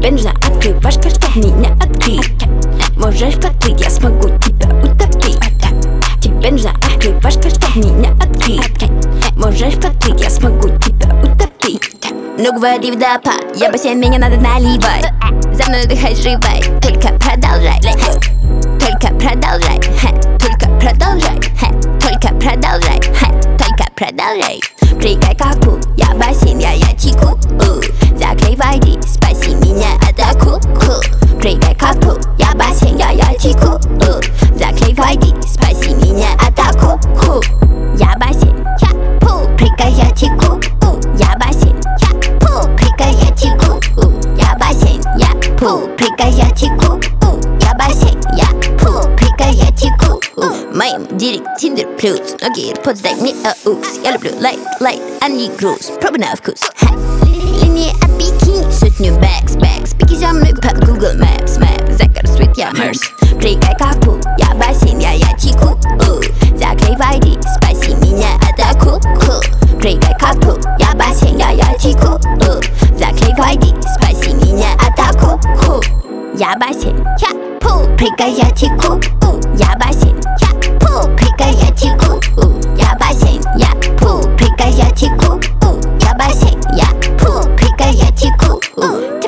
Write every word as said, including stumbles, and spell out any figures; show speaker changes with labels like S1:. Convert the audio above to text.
S1: Тебе нужно открывашка, чтоб меня открыть. Можешь подплыть, я смогу тебя утопить. Тебе нужна открывашка, чтоб меня открыть. Можешь подплыть, я смогу тебя утопить. Ну говори водопад, я бассейн, меня надо наливать. За мной дыхай, живай, только продолжай. Только продолжай, только продолжай, только продолжай, только продолжай. Прыгай как пул, я бассейн, я, я теку. Заклей войди, спаси меня от акул. Прыгай как пул, я бассейн, я, я теку. Заклей войди, спаси меня от акул. Я бассейн, я пул, прыгай, я теку. Я бассейн, я пул, прыгай, я теку. Я бассейн, я пул, прыгай, я теку. Я бассейн, я пул, прыгай, я теку. Моим директ, тиндер плюс, ноги AirPods, дай мне аукс. Я люблю лайт, лайт, а не груз. Пробуй на вкус. Линия от бикини, сотню бэкс, бэкс. Пики за мной по Google Maps, Maps. Закарствует я мерз. Прыгай как пул, я бассейн, я, я теку. Заклей войди, спаси меня от акул. Прыгай как пул, я бассейн, я, я теку. Заклей войди, спаси меня от акул. Я бассейн, я пул, прыгай, я теку. Я бассейн, я пул, прыгай, я теку. Я бассейн, я пул, прыгай, я теку. Я бассейн, я пул, прыгай, я теку.